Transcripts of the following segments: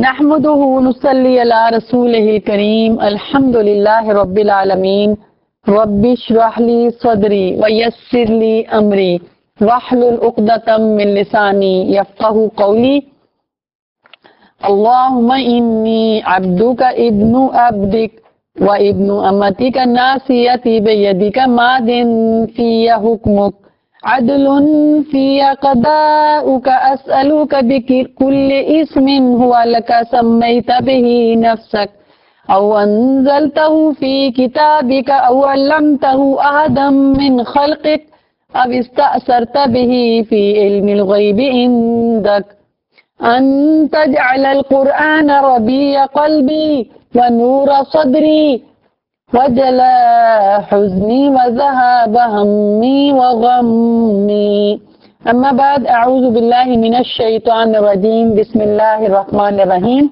नहमदुहु व नुसल्ली अला रसूलिहिल करीम अल्हम्दुलिल्लाहि रब्बिल आलमीन रब्बिश्रह ली सदरी व यस्सिर ली अमरी वहलुल उक़दतम मिन लिसानी यफ़क़हू क़ौली। अल्लाहुम्मा इन्नी अब्दुका इब्नु अब्दिक व इब्नु अमतिका नासियती बियदिका मादिन फ़िया हुक्मुक अदलुन फ़िया क़दाउका अस्अलुका बिकुल्लि इस्मिन हुवा लका सम्मैता बिही नफ़्सक औ अंज़लतहु फ़ी किताबिका औ अल्लमतहु अहदम मिन ख़ल्क़िक औ इस्तअसरता बिही फ़ी इल्मिल ग़ैबि इंदक अन तजअलल क़ुरआन रबीअ क़ल्बी व नूर सदरी वजला हुज़्नी व ज़हाब हम्मी व गम्मी। अम्मा बाद अऊज़ु बिल्लाहि मिनश शैतानिर रजीम। बिस्मिल्लाहिर रहमानिर रहीम।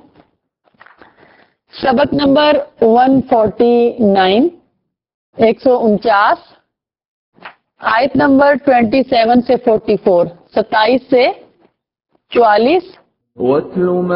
सबक नंबर 149 149, आयत नंबर 27 से 44, 27 से 44। वत्लु मा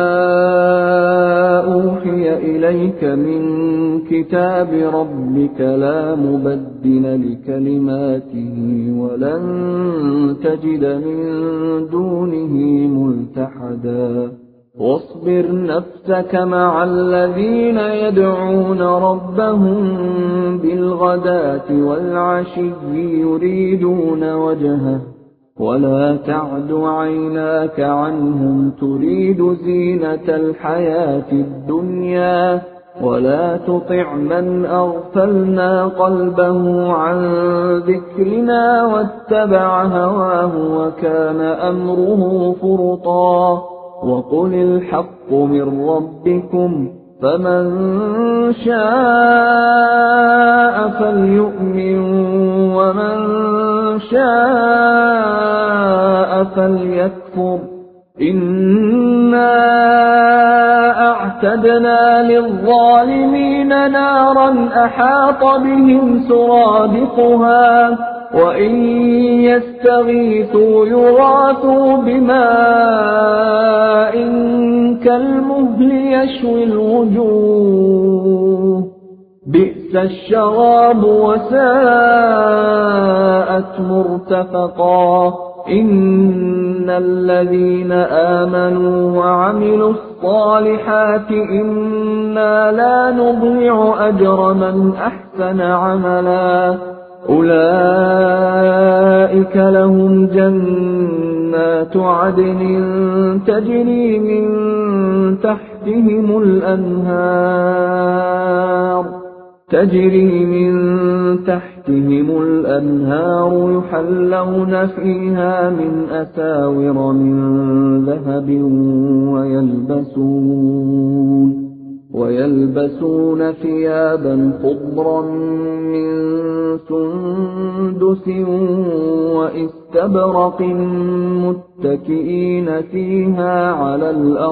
ऊहिय इलैक मिन किताबि रब्बिक ला मुबद्दिल लिकलिमातिही वलन तजिद मिन दूनिही मुल्तहदा वास्बिर नफ्सक मअल्लज़ीन यदऊन रब्बहुम बिलगदाति वल्अशिय्यि युरीदून वजहह वला तअद ऐनाक अन्हुम तुरीद ज़ीनतल हयातिद दुनिया वला तुतिअ मन अग़फलना क़ल्बहु अन ज़िक्रिना वत्तबअ हवाहु वकान अम्रुहु फ़ुरुता वक़ुलिल हक़्क़ु मिन रब्बिकुम फमन शाअ फल्यु'मिन वमन शाअ फल्यकफुर इन्ना अअतदना लिज़्ज़ालिमीन नारन अहात बिहिम सुरादिक़ुहा वइन यस्तगीथू युगाथू बिमाइन कल्मुहलि यश्विल वुजूह बि'स الشراب وساءت مرتفقا إن الذين آمنوا وعملوا الصالحات إنا لا نضيع أجر من أحسن عملا أولئك لهم جنات عدن تجري من تحتهم الأنهار يحلون فيها من أساور من ذهب ويلبسون ثيابا خضرا من سندس وإستبرق متكئين فيها على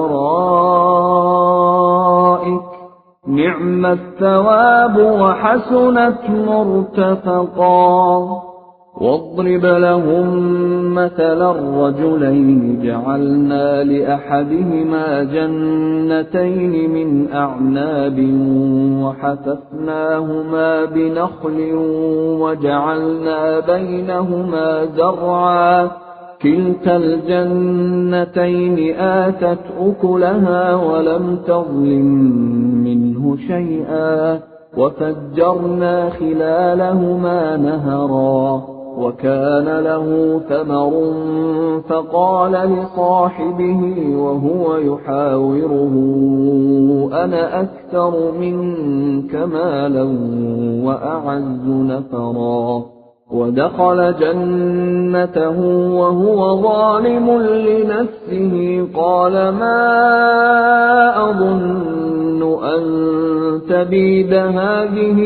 الأرائك نعم الثواب وحسنت مرتفقا واضرب لهم مثلا الرجلين جعلنا لأحدهما جنتين من أعناب وحففناهما بنخل وجعلنا بينهما زرعا كلتا الجنتين آتت أكلها ولم تظلم منه شيئا وفجرنا خلالهما نهرا وكان له ثمر فقال لصاحبه وهو يحاوره أنا أكثر منك مالا وأعز نفرا ودخل جنته وهو ظالم لنفسه قال ما أظن أن تبيد هذه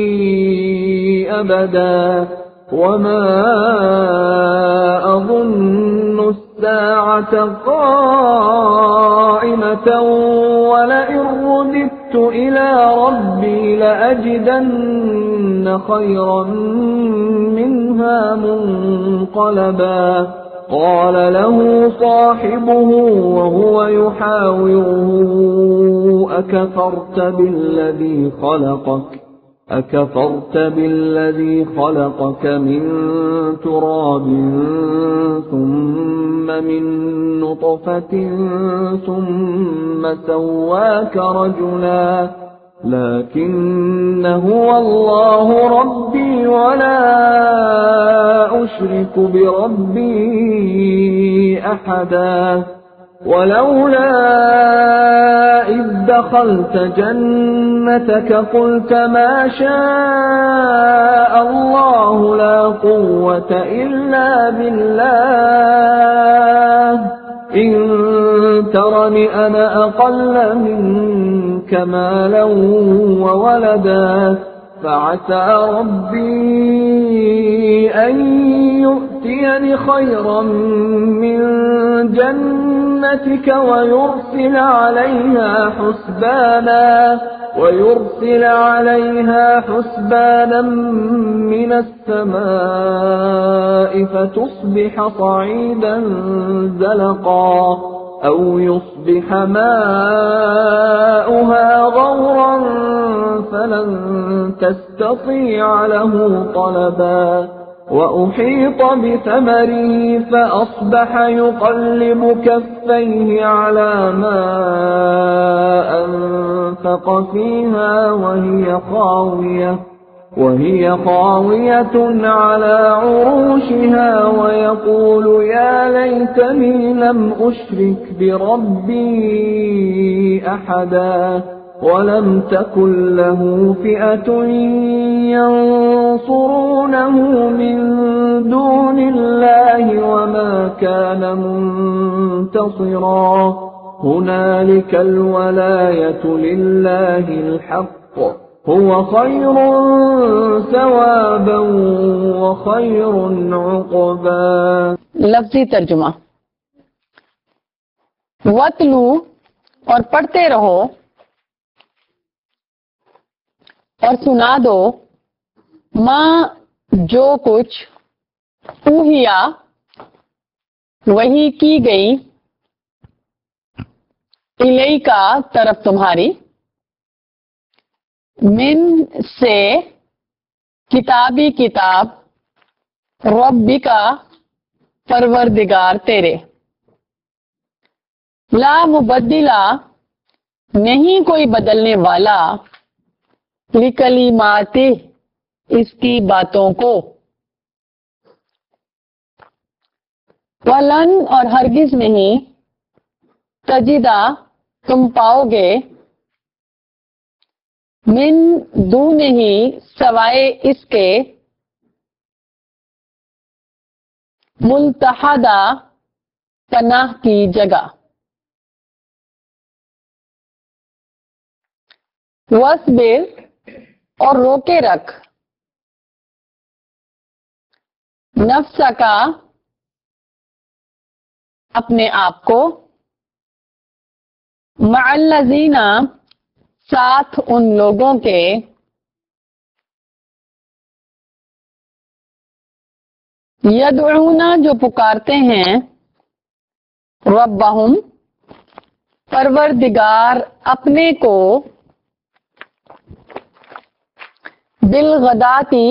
أبدا وما أظن الساعة قائمة ولئن رددت إلى ربي لأجدن خيرا منها منقلبا قال له صاحبه وهو يحاوره أكفرت بالذي خلقك من تراب ثم من نطفة ثم سواك رجلا لكن هو الله ربي ولا أشرك بربي أحدا ولولا إذ دخلت جنتك قلت ما شاء الله لا قوة إلا بالله إن ترني أنا أقل منك مالا وولدا فعسى ربي أن يؤتيني خيرا من جنتك ويرسل عليها حسبانا من السماء فتصبح صعيدا زلقا أو يصبح ماؤها غورا فلن تستطيع له طلبا وأحيط بثمره فأصبح يقلب كفيه على ما أنفق فيها وهي خاوية على عروشها ويقول يا ليتني لم أشرك بربي أحدا ولم تكن له فئة ينصرونه من دون الله وما كان منتصرا هنالك الولاية لله الحق هو خير ثوابا وخير عقبا. لفظی ترجمہ. وَاتْلُو اور پڑھتے رہو اور سنا دو ماں جو کچھ اوہیا وہی کی گئی الیکا طرف تمہاری من سے کتابی کتاب ربی کا پروردگار تیرے لا مبدلہ نہیں کوئی بدلنے والا لکلماتی اس کی باتوں کو ولن اور ہرگز نہیں تجدہ تم پاؤ گے من دونہی سوائے اس کے ملتحدہ پناہ کی جگہ وَاصْبِرْ اور روکے رکھ نفس کا اپنے آپ کو مع الذین ساتھ ان لوگوں کے یدعون جو پکارتے ہیں ربہم پروردگار اپنے کو بالغداتی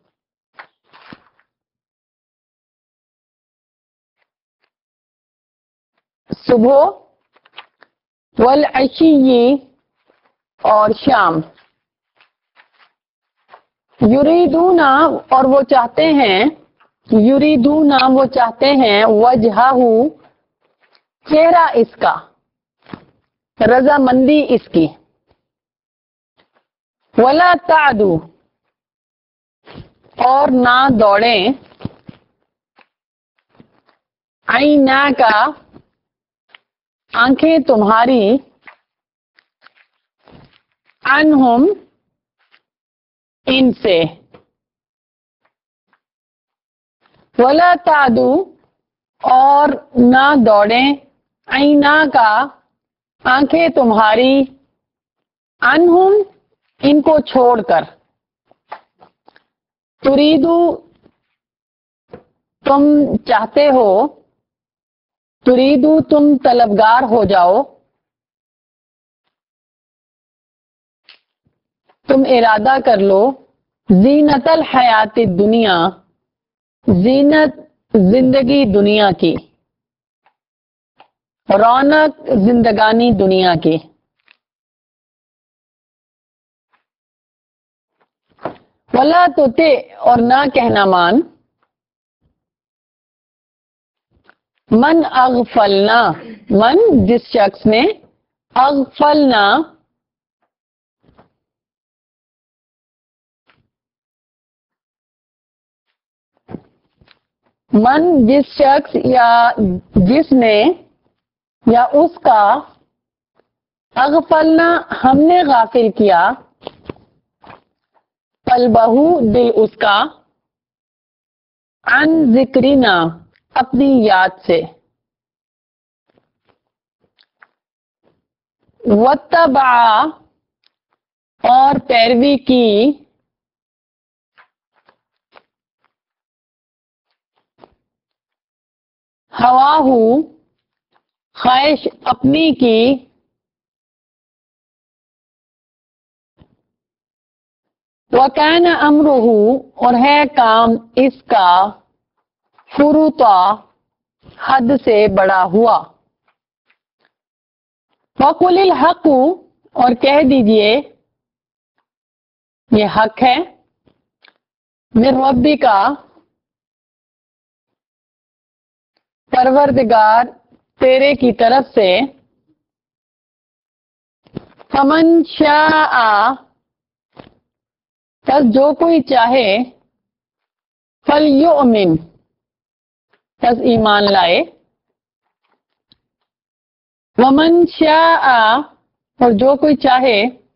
صبح والعشی اور شام یریدون اور وہ چاہتے ہیں وجہہ چہرہ اس کا رضامندی اس کی ولا تعدو اور نہ دوڑیں عینا کا آنکھیں تمہاری عنہم ان سے ولا تعدو اور نہ دوڑیں عینا کا آنکھیں تمہاری عنہم ان کو چھوڑ کر تریدو تم چاہتے ہو تریدو تم طلبگار ہو جاؤ، تم ارادہ کر لو، زینت الحیات الدنیا، زینت زندگی دنیا کی، رونق زندگانی دنیا کی۔ ولا تطع، اور نہ کہنا مان، من اغفلنا، من جس شخص نے، اغفلنا من جس شخص یا جس نے یا اس کا، اغفلنا ہم نے غافل کیا، قلبہ دل اس کا، عن ذکرنا اپنی یاد سے، واتبع اور پیروی کی، ہواہ خواہش اپنی کی، وکان امرہ اور ہے کام اس کا، فرطا حد سے بڑا ہوا، وقل الحق اور کہہ دیجئے یہ حق ہے، من ربی کا پروردگار تیرے کی طرف سے، فمن شاء پس جو کوئی چاہے، فلیؤمن پس ایمان لائے، ومن شاء اور جو کوئی چاہے،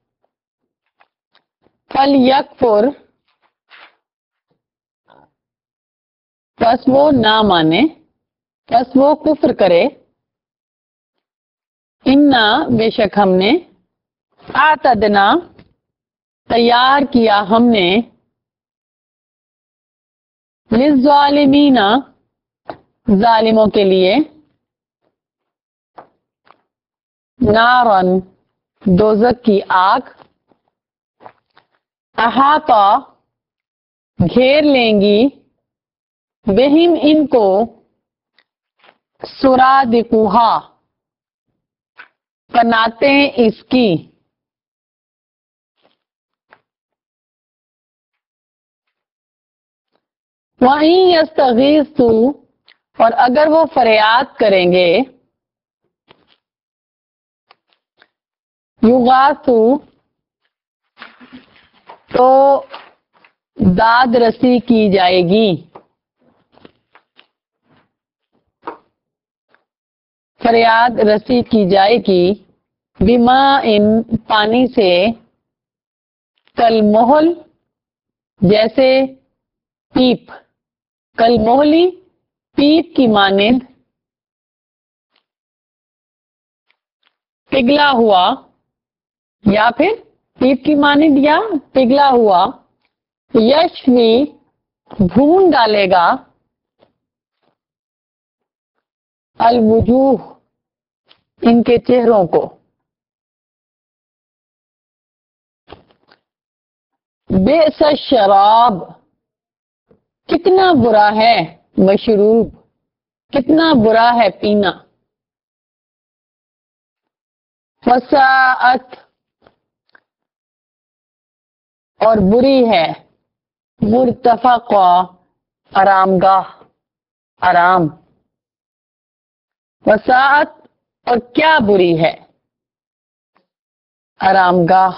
فلیکفر پس وہ نہ مانے، پس وہ کفر کرے، انا بے شک ہم نے، اعتدنا تیار کیا ہم نے، للظالمین ظالموں کے لیے، نارن دوزخ کی آگ، احاطہ گھیر لیں گی، بہم ان کو، سرادقوہا قناتیں اس کی، وَإِن يَسْتَغِيثُوا اور اگر وہ فریاد کریں گے، یغاثوا تو داد رسی کی جائے گی، فریاد رسی کی جائے گی، بماء پانی سے، کالمہل جیسے پیپ، کالمہلی پیپ کی مانند، پگھلا ہوا یا پھر پیپ کی مانند یا پگھلا ہوا، یشوی بھون ڈالے گا، الوجوہ ان کے چہروں کو، بئس الشراب کتنا برا ہے، مشروب کتنا برا ہے پینا، وساءت اور بری ہے، مرتفقہ آرام گاہ، آرام، وساعت اور کیا بری ہے، آرام گاہ،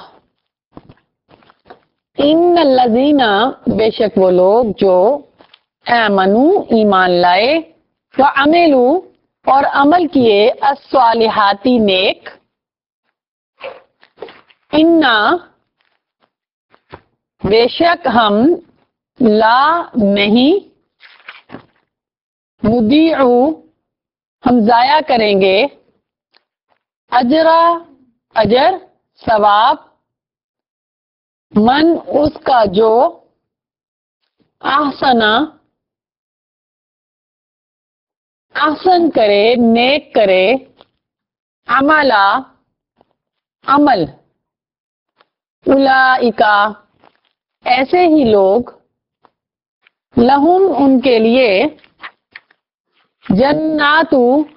ان الذین بے شک وہ لوگ جو آمنوا ایمان لائے، وعملوا اور عمل کیے، الصالحات نیک، انا بے شک ہم، لا نہیں، نضیع ہم ضائع کریں گے، اجر ثواب، من اس کا جو، احسنا احسن کرے، نیک کرے، عملا عمل، اولئک ایسے ہی لوگ، لہم ان کے لیے، جنات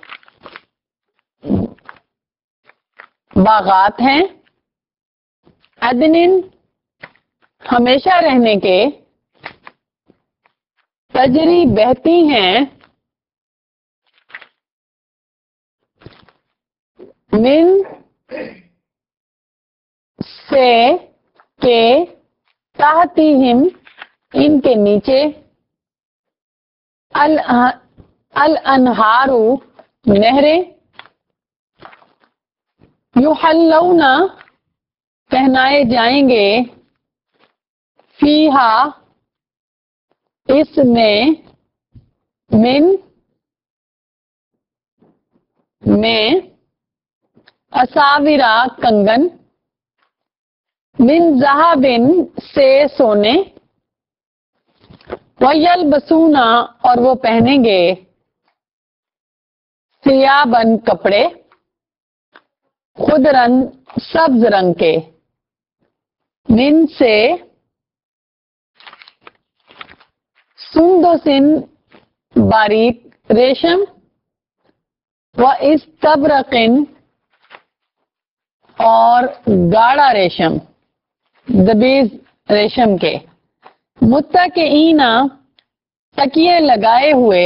باغات ہیں، عدن ہمیشہ رہنے کے، تجری بہتی ہیں، من سے کے، تحتہم ان کے نیچے، الانہار نہریں، یحلون پہنائے جائیں گے، فیہا اس میں، میں اساورا کنگن، من ذہب سے سونے، وَيَلْبَسُونَ اور وہ پہنیں گے، ثِيَابًا کپڑے، خضراً سبز رنگ کے، من سے، سندس باریک ریشم، وَإِسْتَبْرَقٍ اور گاڑا ریشم، دبیز ریشم کے، متکئین تکیے لگائے ہوئے،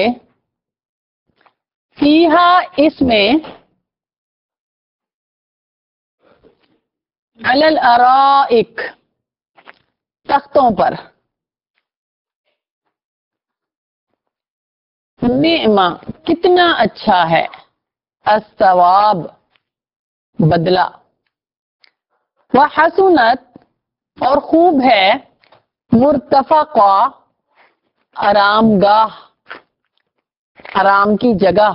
فیہا اس میں، علی الارائک تختوں پر، نعم کتنا اچھا ہے، الثواب بدلہ، وحسنت اور خوب ہے، مرتفقہ آرام گاہ، آرام کی جگہ،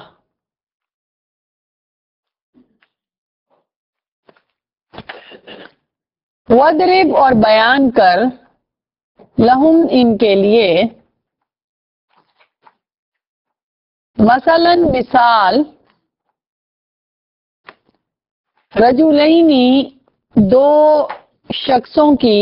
وَاضْرِبْ اور بیان کر، لہم ان کے لیے، مثلاً مثال، رجلین دو شخصوں کی،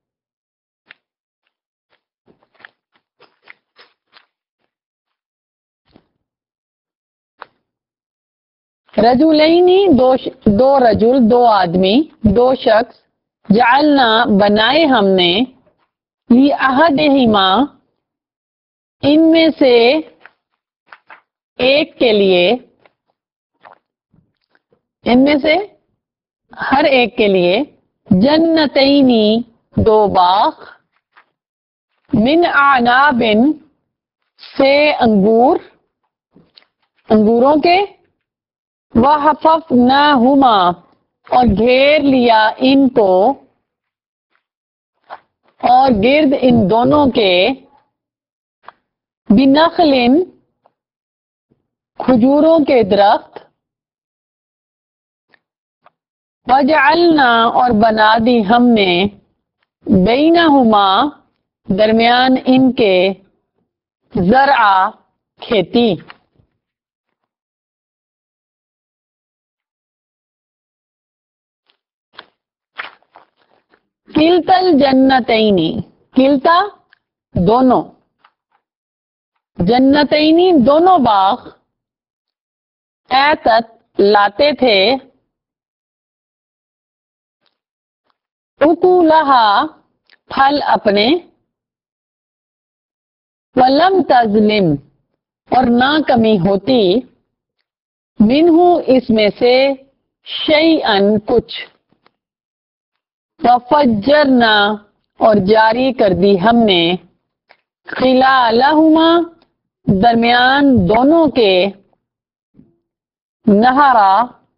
رجلین دو رجل دو آدمی، دو شخص، جعلنا بنائے ہم نے، لأحدہما ان میں سے ایک کے لیے، ان میں سے ہر ایک کے لیے، جنتینی دو باغ، من اعناب سے انگور، انگوروں کے، وحففناہما اور گھیر لیا ان کو، اور گرد ان دونوں کے، بنخل کھجوروں کے درخت، وجعلنا اور بنا دی ہم نے، بینہما درمیان ان کے، زرعا کھیتی، کلتا الجنتینی کلتا دونوں، جنتینی دونوں باغ، ایتت لاتے تھے، اکولہا پھل اپنے، ولم تظلم اور نہ کمی ہوتی، منہ اس میں سے، شیئن کچھ، وفجرنا اور جاری کر دی ہم نے، خلالہما درمیان دونوں کے، نہرا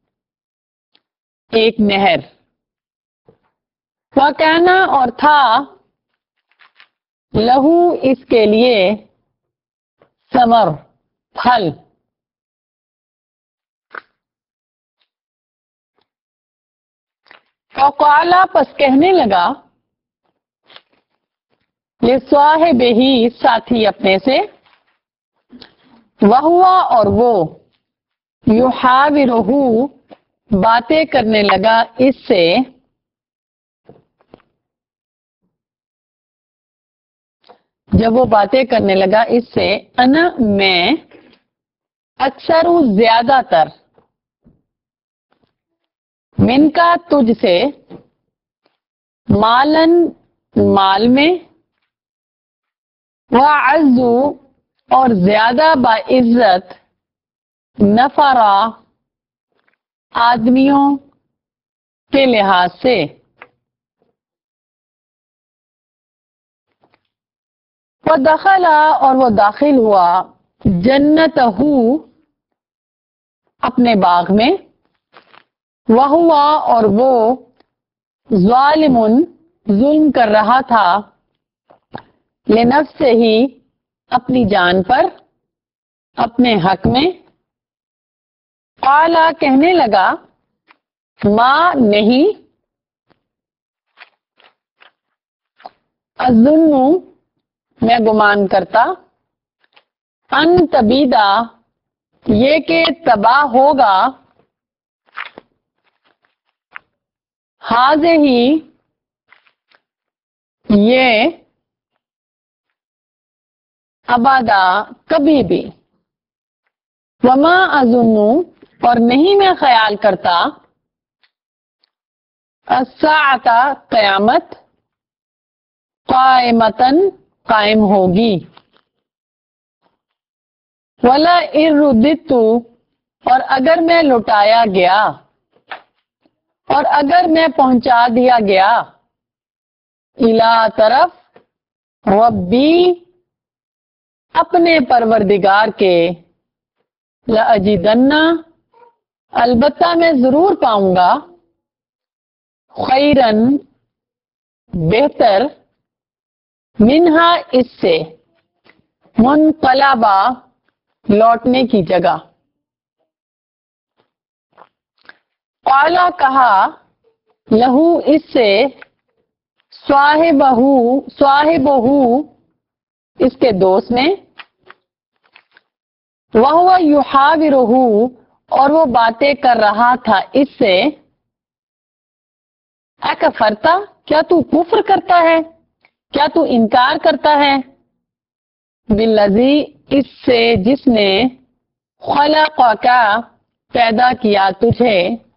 ایک نہر، وکانا اور تھا، لہو اس کے لیے، ثمر پھل، فقال پس کہنے لگا، لصاحبہ ساتھی اپنے سے، وہوا اور وہ یحاورہ باتیں کرنے لگا اس سے، جب وہ باتیں کرنے لگا اس سے، انا میں، اکثر زیادہ تر، من کا تجھ سے، مالن مال میں، وَأَعَزُّ اور زیادہ باعزت، نفرا آدمیوں کے لحاظ سے، وَدَخَلَ اور وہ داخل ہوا، جنتہ اپنے باغ میں، وہوا اور وہ ظالم ظلم کر رہا تھا، لنفسہ ہی اپنی جان پر، اپنے حق میں، قال کہنے لگا، ما نہیں، اظن میں گمان کرتا، ان تبیدا یہ کہ تباہ ہوگا، حاضے ہی یہ، ابدا کبھی بھی، وما اظن اور نہیں میں خیال کرتا، الساعۃ قیامت، قائمتن قائم ہوگی، وَلَئِن رُدِدتُّ اور اگر میں لوٹایا گیا، اور اگر میں پہنچا دیا گیا، الا طرف، ربی اپنے پروردگار کے، لَأَجِدَنَّ البتہ میں ضرور پاؤں گا، خیرن بہتر، منہا اس سے، منقلبا لوٹنے کی جگہ، قالا کہا، لہو اس سے، صاحبہ اس کے دوست نے، وہو یحاورہ اور وہ باتیں کر رہا تھا اس سے، اکفرتا کیا تو کفر کرتا ہے، کیا تو انکار کرتا ہے، بالذی اس سے جس نے، خلقک پیدا کیا تجھے،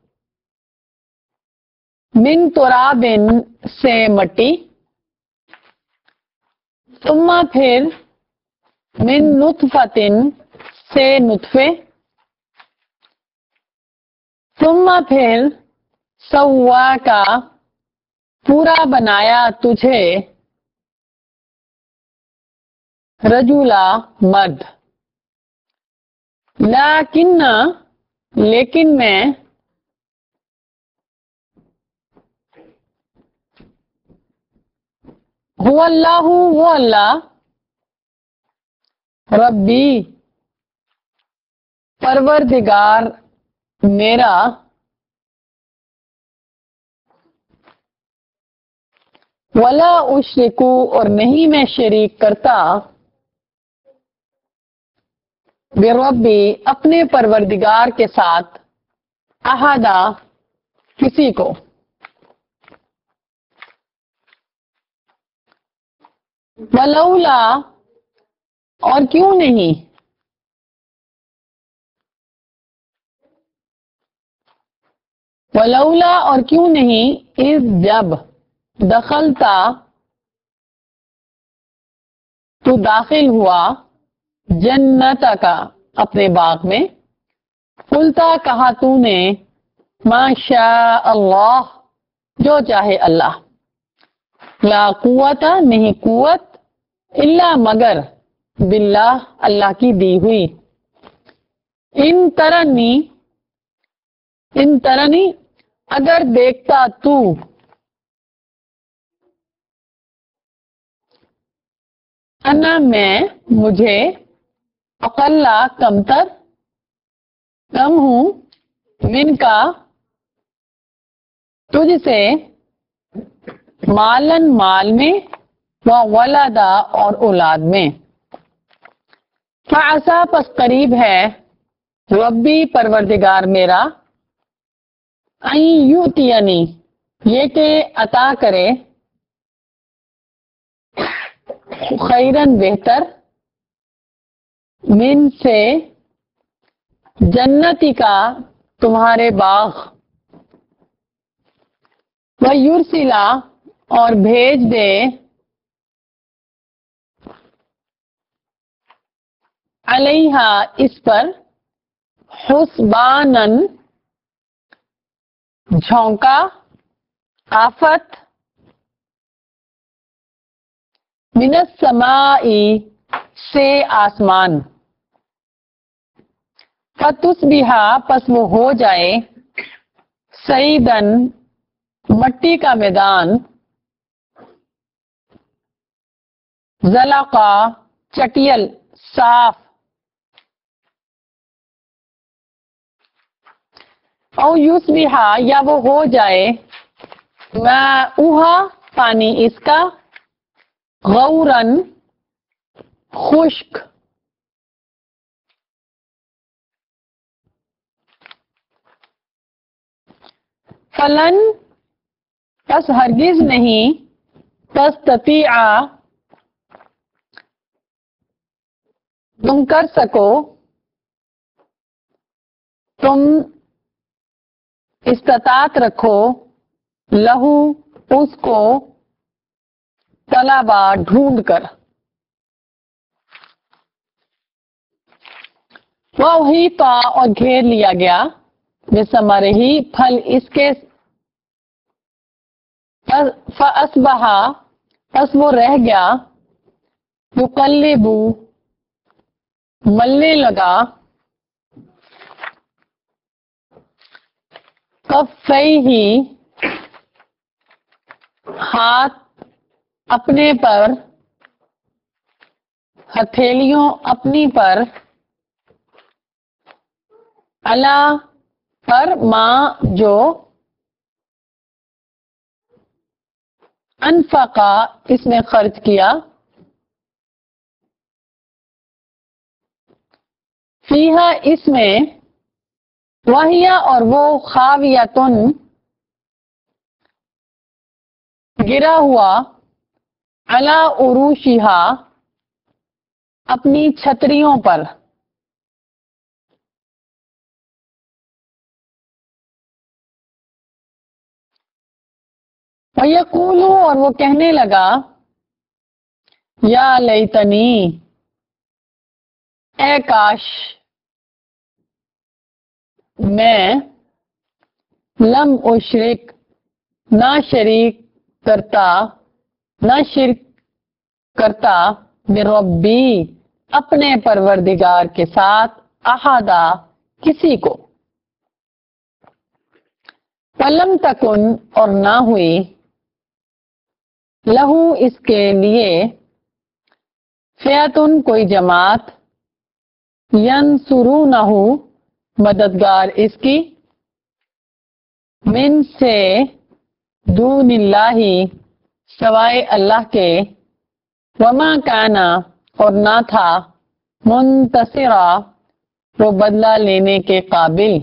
من تراب سے مٹی، ثم پھر، من نطفۃ سے نطفے، ثم پھر، سواک پورا بنایا تجھے، رجولا مرد، لیکن لیکن میں، هو اللہ وہ اللہ، ربی پروردگار میرا، ولا اشرک اور نہیں میں شریک کرتا، بربی اپنے پروردگار کے ساتھ، احدا کسی کو، ولولا اور کیوں نہیں، ولولا اور کیوں نہیں، اس جب، دخلتا تو داخل ہوا، جنت کا اپنے باغ میں، قلتا کہا تو نے، ما شاء اللہ جو چاہے اللہ، لا قوت نہیں قوت، الا مگر، باللہ اللہ کی دی ہوئی، ان ترنی اگر دیکھتا تو، انا میں مجھے، اقلا کمتر، کم ہوں، من کا تجھ سے، مالن مال میں، ولدا اور اولاد میں، فعسا پس قریب ہے ربی پروردگار میرا ان یؤتینی یہ کہ عطا کرے خیرن بہتر من سے جنتی کا تمہارے باغ ویرسلا اور بھیج دے علیہا اس پر حسبانن جھونکا آفت من السماء سے آسمان فتصبحا پس وہ ہو جائے سعیدن مٹی کا میدان زلقا چٹیل صاف او یصبحا یا وہ ہو جائے ماؤہا پانی اس کا غورن خشک فلن پس ہرگز نہیں تستطیع تم کر سکو تم استطاعت رکھو لہو اس کو طلبا ڈھونڈ کر وہی کا اور گھیر لیا گیا بثمرہ ہی پھل اس کے فاصبح پس وہ رہ گیا یقلب ملنے لگا کفیہ ہاتھ اپنے پر ہتھیلیوں اپنی پر اللہ پر ماں جو انفقا اس نے خرچ کیا فیہا اس میں وہیا اور وہ خاویتن گرا ہوا علی عروشہا اپنی چھتریوں پر وَيَقُولُ اور وہ کہنے لگا یا لیتنی اے کاش میں لم اشرک نہ شریک کرتا بربی اپنے پروردگار کے ساتھ احدا کسی کو ولم تکن اور نہ ہوئی لہو اس کے لیے فئتن کوئی جماعت ینصرونہ مددگار اس کی من سے دون اللہ سوائے اللہ کے وما کانا اور نہ تھا منتصرا وہ بدلہ لینے کے قابل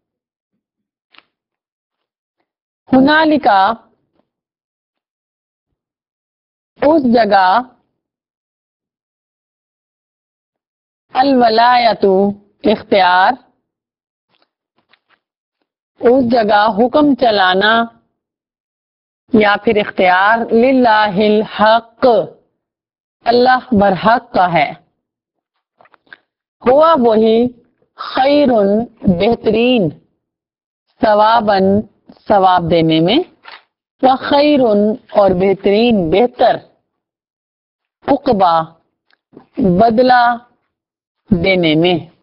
ہنالکا اس جگہ الولایت اختیار اس جگہ حکم چلانا یا پھر اختیار للہ الحق اللہ برحق کا ہے ہوا وہی خیر بہترین ثواباً ثواب دینے میں وخیر اور بہترین بہتر عقبہ بدلہ دینے میں